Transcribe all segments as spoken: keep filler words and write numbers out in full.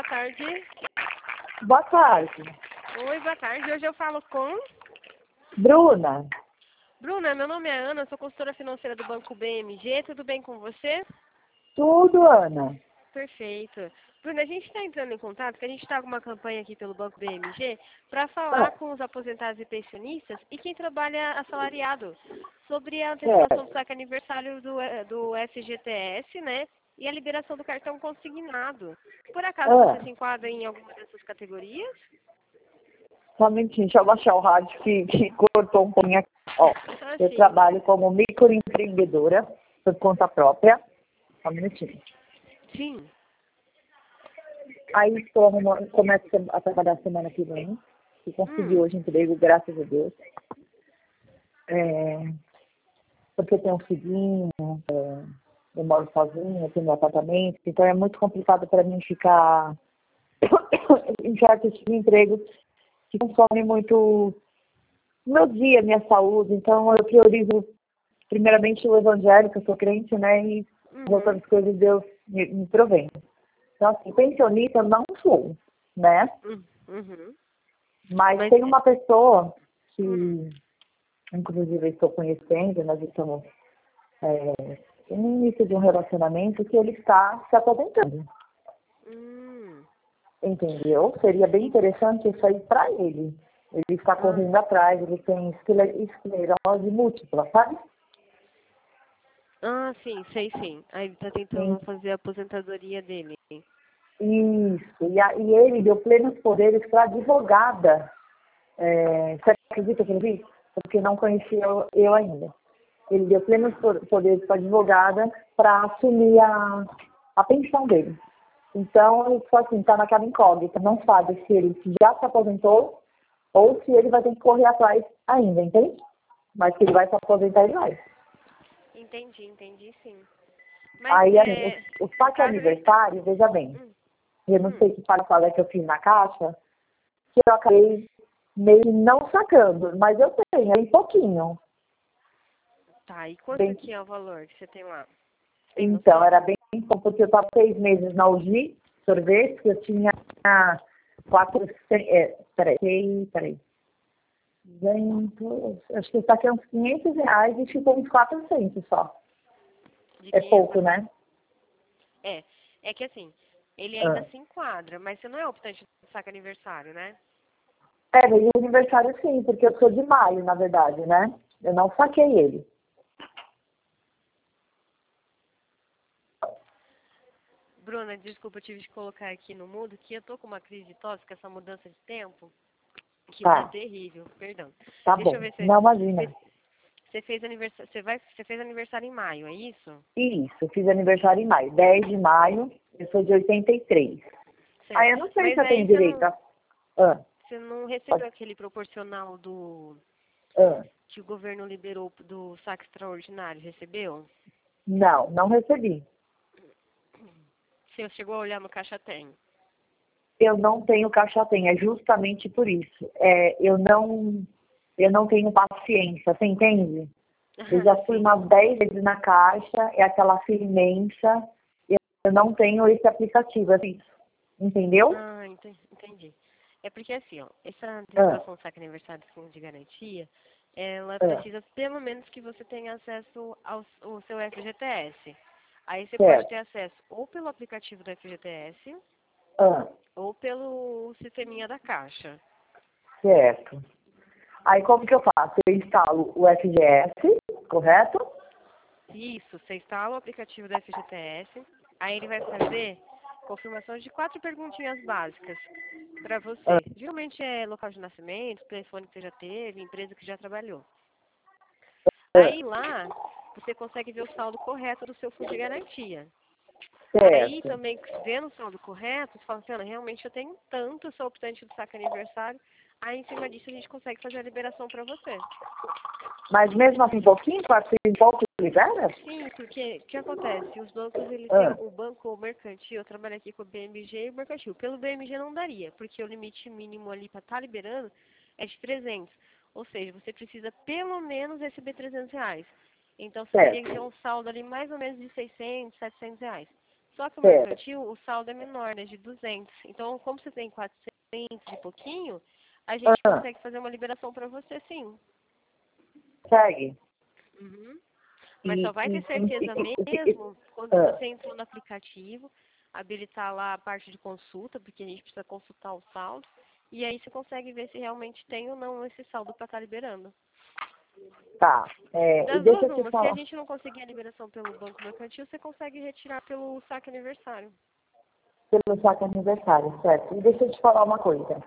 boa tarde. Boa tarde. Oi, boa tarde. Hoje eu falo com... Bruna. Bruna, meu nome é Ana, sou consultora financeira do Banco B M G. Tudo bem com você? Tudo, Ana. Perfeito. Bruna, a gente está entrando em contato, porque a gente está com uma campanha aqui pelo Banco B M G para falar Ah, com os aposentados e pensionistas e quem trabalha assalariado sobre a antecipação do saque aniversário do, eh, do F G T S, né? E a liberação do cartão consignado. Por acaso ah, você se enquadra em alguma dessas categorias? só um minutinho, deixa eu baixar o rádio que, que cortou um pouquinho aqui. Ó, Ah, eu sim. trabalho como microempreendedora por conta própria. Só um minutinho. Sim. Aí estou arrumando, começo a trabalhar semana que vem. E consegui Hum. hoje emprego, graças a Deus. É, porque eu tenho um filhinho, é, eu moro sozinha, eu tenho meu apartamento, então é muito complicado para mim ficar em certos empregos que consomem muito meu dia, minha saúde. Então eu priorizo primeiramente o evangélico, eu sou crente, né? E as Uhum. outras coisas Deus me, me provém. Então, assim, pensionista eu não sou, né? Uhum. Uhum. Mas, Mas... tem uma pessoa Hum. que, inclusive, eu estou conhecendo, nós estamos é, no início de um relacionamento, que ele está se aposentando. Hum. Entendeu? Seria bem interessante isso aí para ele. Ele está Ah. correndo atrás, ele tem escler- esclerose múltipla, sabe? Ah, sim, sei sim. Aí ele tá tentando fazer a aposentadoria dele. Isso. E, a, e ele deu plenos poderes para advogada. É, você acredita que ele disse? Porque não conhecia eu, eu ainda. Ele deu plenos po- poderes para advogada para assumir a, a pensão dele. Então, ele só assim, está naquela incógnita. Não sabe se ele já se aposentou ou se ele vai ter que correr atrás ainda, entende? Mas que ele vai se aposentar, ele vai. Entendi, entendi sim. Mas Aí, assim, é, o, o no saque caso ele... aniversário, veja bem, Hum, eu não hum, sei que para que eu fiz na caixa, que eu acabei meio não sacando, mas eu tenho, aí pouquinho. tá, e quanto Bem, que é o valor que você tem lá? Tem então, noção? era bem pouco, porque eu estava seis meses na U G I, sorvete, que eu tinha quatrocentos, é, peraí, peraí, duzentos, acho que está aqui uns quinhentos reais e ficou uns quatrocentos só. De É quinhentos pouco, a... né? É, é que assim, ele ainda Ah. se enquadra, mas você não é optante do saque aniversário, né? É, meu aniversário sim, porque eu sou de maio, na verdade, né? Eu não saquei ele. Bruna, desculpa, eu tive que colocar aqui no mudo que eu tô com uma crise de tosse com essa mudança de tempo, que tá Tá, terrível, perdão. tá Deixa eu bom. ver se Não, você, imagina. você fez aniversário, você vai, você fez aniversário em maio, é isso? Isso, eu fiz aniversário em maio. dez de maio, eu sou de oitenta e três. Ah, Certo. eu não sei Mas se eu tenho aí você direito não, a... Ah, você não pode... recebeu aquele proporcional do ah. que o governo liberou do saque extraordinário, recebeu? Não, não recebi. Você chegou a olhar no caixa tem. Eu não tenho caixa tem, é justamente por isso. É, eu não eu não tenho paciência, você entende? Eu já fui Sim. umas dez vezes na caixa, é aquela fila imensa, eu não tenho esse aplicativo, assim, entendeu? Ah, enten- entendi. É porque assim, ó, essa Ah, antecipação saque aniversário de fundo de garantia, ela ah, precisa pelo menos que você tenha acesso ao, ao seu F G T S. Aí você pode certo. ter acesso ou pelo aplicativo do F G T S Ah, ou pelo sisteminha da Caixa. certo. Aí como que eu faço? Eu instalo o F G S, correto? Isso, você instala o aplicativo do F G T S, aí ele vai fazer confirmação de quatro perguntinhas básicas para Ah, você. Geralmente é local de nascimento, telefone que você já teve, empresa que já trabalhou. ah, Aí lá você consegue ver o saldo correto do seu fundo de garantia. Aí certo. também, vendo o saldo correto, você fala assim, Ana, realmente eu tenho tanto, eu sou optante do saque aniversário. Aí em cima disso a gente consegue fazer a liberação para você. Mas mesmo assim, pouquinho, quatrocentos e pouco libera? Sim, porque o que acontece? Os bancos, ele tem Ah, o banco mercantil, eu trabalho aqui com o B M G e o mercantil. Pelo B M G não daria, porque o limite mínimo ali para estar liberando é de trezentos. Ou seja, você precisa pelo menos receber trezentos reais. Então você teria que certo. ter um saldo ali mais ou menos de seiscentos, setecentos reais. Só que o Certo. mercantil, o saldo é menor, né, de duzentos. Então, como você tem quatrocentos e pouquinho, a gente Ah, consegue fazer uma liberação para você, sim. segue. Uhum. Mas E, só vai e, ter certeza e, e, e, mesmo quando ah, você entrou no aplicativo, habilitar lá a parte de consulta, porque a gente precisa consultar o saldo, e aí você consegue ver se realmente tem ou não esse saldo para estar liberando. tá. É, e Das deixa duas, eu te uma. Se a falar. gente não conseguir a liberação pelo banco mercantil, você consegue retirar pelo saque aniversário. Pelo saque aniversário, certo? E deixa eu te falar uma coisa.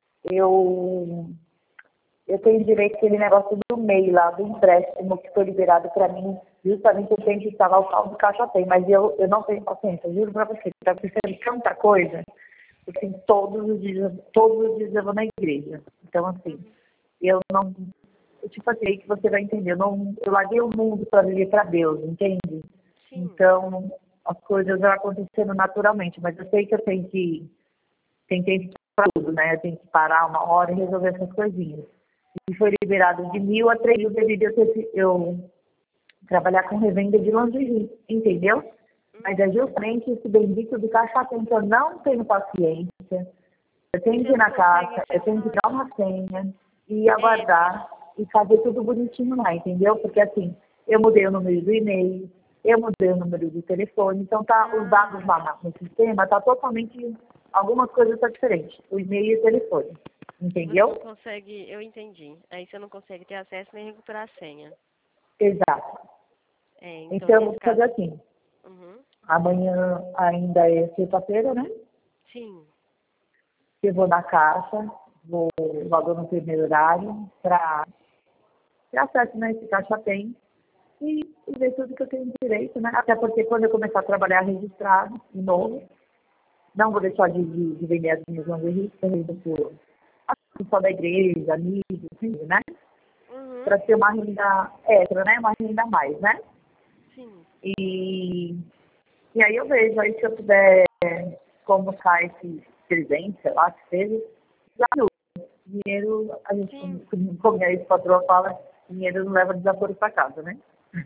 Eu, eu tenho direito àquele negócio do M E I lá, do empréstimo que foi liberado para mim. Justamente eu tenho que instalar o saldo do Caixa Tem, mas eu, eu não tenho paciência, eu juro para você. Está precisando de tanta coisa. Porque todos os dias, todos os dias eu vou na igreja. Então, assim, Uhum. eu não. Eu te falei que você vai entender. Eu, não, eu larguei o mundo para viver para Deus, entende? Sim. Então, as coisas vão acontecendo naturalmente. Mas eu sei que eu tenho que. Tem tempo para tudo, né? Eu tenho que parar uma hora e resolver essas coisinhas. E foi liberado de mil a três mil devido eu, ter, eu trabalhar com revenda de lingerie, entendeu? Mas é justamente esse bendito do Caixa Tem que eu não tenho paciência. Eu tenho que Você ir não na consegue caixa, eu tenho que acessar. dar uma senha e É, aguardar e fazer tudo bonitinho lá, entendeu? Porque assim, eu mudei o número do e-mail, eu mudei o número do telefone, então tá, os ah, dados lá no sistema tá totalmente, algumas coisas estão diferentes, o e-mail e o telefone, você não entendeu? consegue, eu entendi. Aí você não consegue ter acesso nem recuperar a senha. Exato. É, então Então eu nesse vou caso. fazer assim, Uhum. amanhã ainda é sexta-feira, né? Sim. Eu vou na caixa, vou logo no primeiro horário para ter acesso, né? Esse caixa tem. E, e ver tudo que eu tenho direito, né? Até porque quando eu começar a trabalhar registrado, de novo, não vou deixar de, de, de vender as minhas lingeries, vendo por a pessoal da igreja, amigos, assim, né? Uhum. Para ter uma renda extra, né? Uma renda a mais, né? Sim. E, e aí eu vejo, aí se eu puder convocar esse presente, sei lá, que seja, já ajuda. Dinheiro, a gente, Sim. como, como a ex-patroa fala, dinheiro não leva desaforo para casa, né?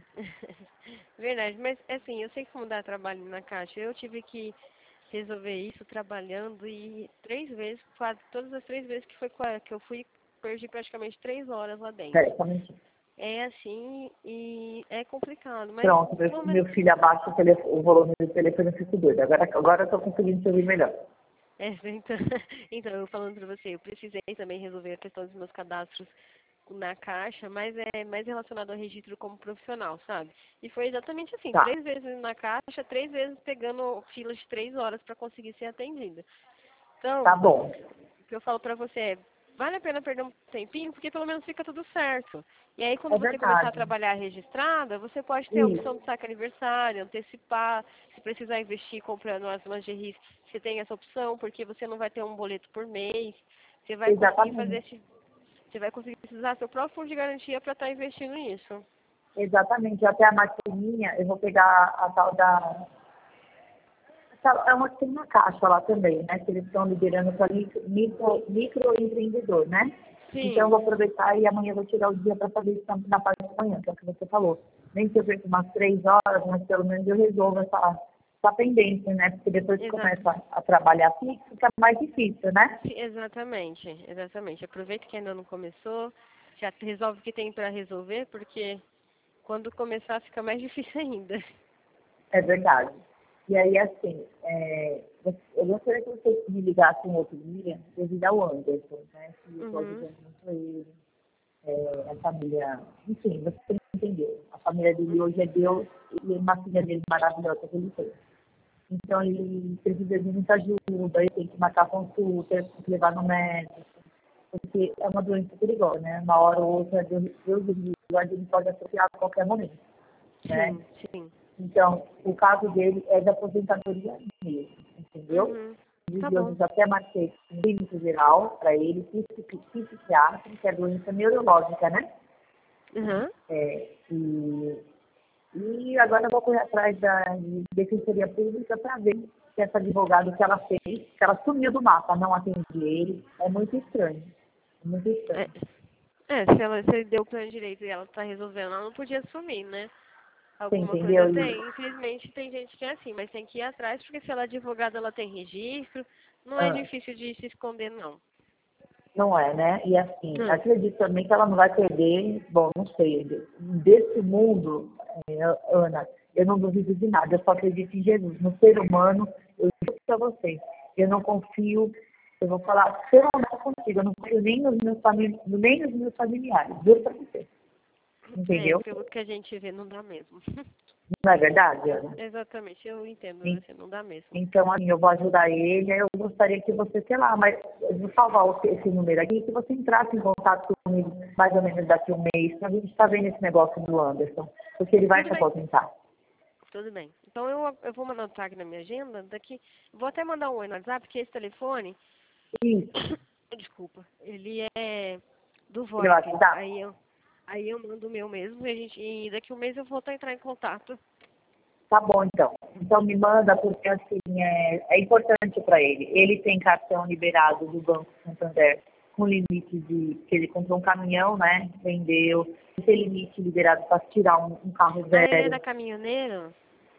Verdade, mas assim, eu sei como dá trabalho na caixa. Eu tive que resolver isso trabalhando e três vezes, quase todas as três vezes que foi qua- que eu fui, perdi praticamente três horas lá dentro. Certamente. É assim e é complicado, mas Pronto, meu, pelo menos meu filho abaixa o, telefone, o volume do telefone, eu fico doida. Agora, agora eu estou conseguindo te ouvir melhor. é, então, então eu falando pra você, eu precisei também resolver a questão dos meus cadastros na caixa, mas é mais relacionado ao registro como profissional, sabe? E foi exatamente assim, Tá, três vezes na caixa, três vezes pegando fila de três horas para conseguir ser atendida. tá Então, bom. o que eu falo pra você é, vale a pena perder um tempinho, porque pelo menos fica tudo certo. E aí, quando É você começar a verdade. trabalhar registrada, você pode ter a opção Isso, do saque aniversário, antecipar, se precisar investir comprando as lingeries, você tem essa opção, porque você não vai ter um boleto por mês, você vai conseguir fazer exatamente. esse, você vai conseguir usar seu próprio fundo de garantia para estar investindo nisso. Exatamente. Até a maquininha, eu vou pegar a tal da. essa- É uma que tem uma caixa lá também, né? Que eles estão liberando para micro, micro, microempreendedor, né? Então eu Sim, vou aproveitar e amanhã eu vou tirar o dia para fazer isso na na parte da manhã, que é o que você falou. Nem que eu perca umas três horas, mas pelo menos eu resolvo essa, essa pendência, né? Porque depois que exato. começa a, a trabalhar fixo, fica mais difícil, né? Sim, exatamente, exatamente. Aproveita que ainda não começou, já resolve o que tem para resolver, porque quando começar fica mais difícil ainda. É verdade. E aí, assim, é, eu gostaria que você me ligasse um outro dia devido ao Anderson, né? Que eu estou Uhum, ajudando muito ele, é, a família, enfim, você entendeu. A família dele hoje é Deus e uma filha dele maravilhosa que ele tem. Então, ele precisa de muita ajuda, ele tem que marcar consulta, tem que levar no médico, porque é uma doença perigosa, né? Uma hora ou outra, Deus, Deus livre, ele pode associar a qualquer momento, né? sim, sim. Então, o caso dele é da aposentadoria mesmo, entendeu? Uhum, tá E bom. eu já até marquei um clínico geral para ele, psiquiátrico, que é doença neurológica, né? Uhum. É, e, e agora eu vou correr atrás da Defensoria Pública para ver se essa advogada que ela fez, que ela sumiu do mapa, não atende ele, é muito estranho. É muito É, estranho. é, se ela se ele deu o plano direito e ela tá resolvendo, ela não podia sumir, né? Você Alguma entendeu? coisa tem. Infelizmente tem gente que é assim, mas tem que ir atrás, porque se ela é advogada, ela tem registro. Não é Ah, difícil de se esconder, não. não é, né? E assim, Hum. acredito também que ela não vai perder, bom, não sei, desse mundo, é, Ana, eu não duvido de nada, eu só acredito em Jesus. No ser humano, eu digo para você, eu não confio, eu vou falar, ser honesta contigo, eu não confio nem nos meus, famili nem nos meus familiares, juro para você. É, Entendeu? pelo que a gente vê, não dá mesmo. Não é verdade, Ana? Exatamente, eu entendo En- você, não dá mesmo. Então, assim, eu vou ajudar ele, eu gostaria que você, sei lá, mas eu vou salvar o- esse número aqui, que você entrasse em contato comigo mais ou menos daqui a um mês, pra gente estar vendo esse negócio do Anderson, porque ele vai Tudo se bem, aposentar. tudo bem. Então eu, eu vou anotar aqui na minha agenda, daqui, vou até mandar um oi no WhatsApp, porque esse telefone, Isso, desculpa, ele é do ele vai VoIP. ajudar? Aí eu, aí eu mando o meu mesmo e, a gente, e daqui a um mês eu vou estar entrar em contato. Tá bom, então. Então me manda, porque assim, é, é importante para ele. Ele tem cartão liberado do Banco Santander com limite de, que ele comprou um caminhão, né? Vendeu, tem limite liberado para tirar um, um carro Ah, ele é zero. da caminhoneira?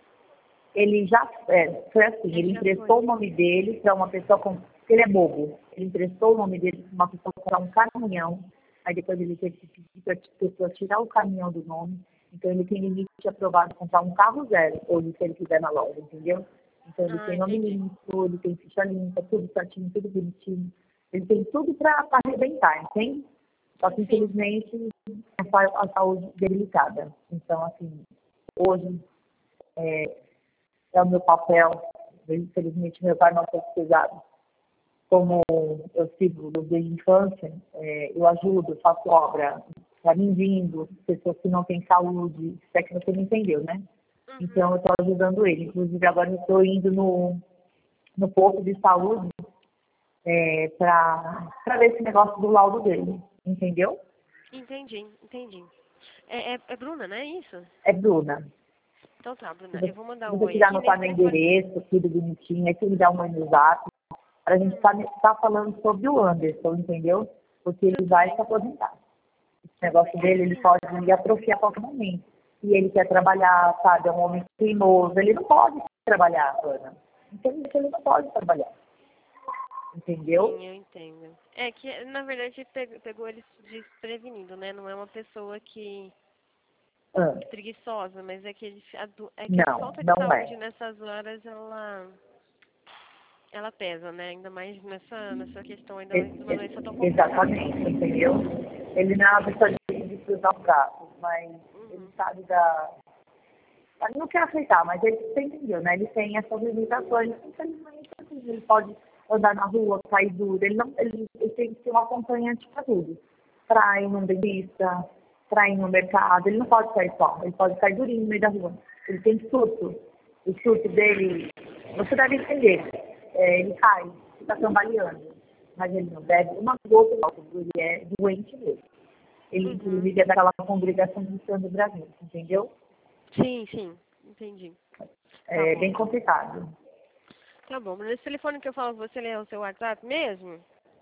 Ele já, é, foi assim, Ele ele já foi. emprestou o nome dele para uma pessoa com, ele é bobo, ele emprestou o nome dele para uma pessoa comprar um caminhão, aí depois ele teve que pedir para a pessoa tirar o caminhão do nome, então ele tem limite aprovado para comprar um carro zero, ou se ele quiser na loja, entendeu? Então ele Ah, tem nome entendi. limpo, ele tem ficha limpa, tudo certinho, tudo bonitinho, ele tem tudo para arrebentar, entende? Só que Sim, infelizmente a sa- a saúde debilitada. Então, assim, hoje é, é o meu papel. Infelizmente, meu pai não foi pesado. Como eu sigo desde a infância, é, eu ajudo, faço obra para mendigos, pessoas que não têm saúde, se é que você me entendeu, né? uhum. Então, eu estou ajudando ele. Inclusive, agora eu estou indo no, no posto de saúde é, para ver esse negócio do laudo dele, entendeu? Entendi, entendi. É, é, é Bruna, né? Isso? É Bruna. Então tá, Se Bruna, você, eu vou mandar se um você oi quiser aqui anotar nesse meu telefone. endereço, tudo bonitinho, aí você me dá um oi no zap, para a gente estar Hum, tá, tá falando sobre o Anderson, entendeu? Porque ele tudo vai bem, se aposentar. Esse tudo bem. negócio dele, ele Sim, pode me atrofiar a qualquer momento. E ele quer trabalhar, sabe, é um homem teimoso, ele não pode trabalhar, Ana. Infelizmente, ele não pode trabalhar, entendeu? sim, eu entendo. É que, na verdade, pe- pegou ele desprevenido, né? Não é uma pessoa que Ah, preguiçosa, mas é que, ele, a, do- é que a não, falta de não saúde é. nessas horas, ela, ela pesa, né? Ainda mais nessa, nessa questão ainda E- de uma doença tão e- complicada. Exatamente, entendeu? Ele não é uma pessoa de, de cruzar os braços, mas ele Uhum. sabe da, ele não quer aceitar, mas ele você entendeu, né? Ele tem essas limitações. Infelizmente, assim, ele pode andar na rua, cair duro. Ele, não, ele, ele tem que ser um acompanhante para tudo. Para ir num dentista, para ir no mercado. Ele não pode sair só. Ele pode cair durinho no meio da rua. Ele tem surto. O surto dele, você deve entender. É, ele cai, fica cambaleando. Mas ele não bebe uma gota de álcool. Ele é doente mesmo. Ele, Uhum. inclusive, é daquela congregação cristã do Brasil, entendeu? Sim, sim, entendi. Tá É bom, bem então. complicado. Tá bom, mas esse telefone que eu falo com você, ele é o seu WhatsApp mesmo?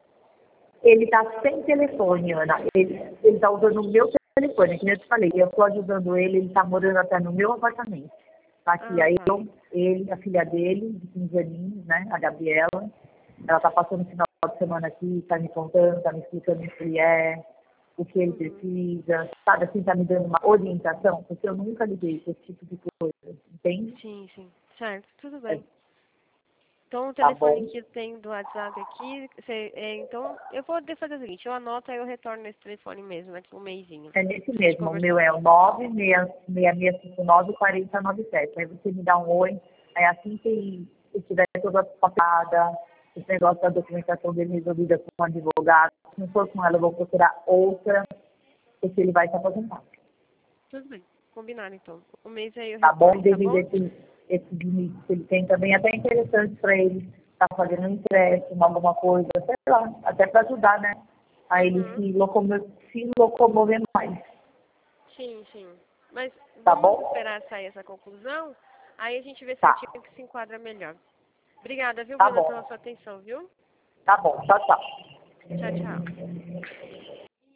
Ele está sem telefone, Ana. Ele está usando o meu telefone, que nem eu te falei. Eu estou ajudando ele, ele está morando até no meu apartamento. Tá aqui, Ah, aí tá. eu, ele, a filha dele, de quinze aninhos, né, a Gabriela. Ela está passando o final de semana aqui, está me contando, está me explicando o que ele é, o que ele Uhum. precisa, sabe, assim, está me dando uma orientação, porque eu nunca lidei com esse tipo de coisa, entende? Sim, sim. Certo, tudo É, bem. Então, o tá telefone bom? que eu tenho do WhatsApp aqui, você, é, então, eu vou fazer o seguinte, eu anoto aí eu retorno nesse telefone mesmo, daqui um mêsinho, É nesse pra gente mesmo, o meu conversar. é o nove seis seis cinco nove, quatro zero nove sete. Aí você me dá um oi, aí assim que eu tiver toda a papada, esse negócio da documentação dele resolvida com um advogado, se não for com ela, eu vou procurar outra, porque ele vai se aposentar. Tudo bem, combinado então. Um mês aí eu Tá bom? retorno, tá Devido a bom? esse, esse limite que ele tem também, é até interessante para ele estar tá fazendo um empréstimo, alguma coisa, sei lá, até para ajudar, né? A ele Uhum. se locomover, se locomover mais. Sim, sim. Mas Tá vamos bom? esperar sair essa conclusão, aí a gente vê Tá. certinho o que se enquadra melhor. Obrigada, viu, Tá Bruna, bom. pela sua atenção, viu? Tá bom. Tchau, tchau. Tchau, tchau.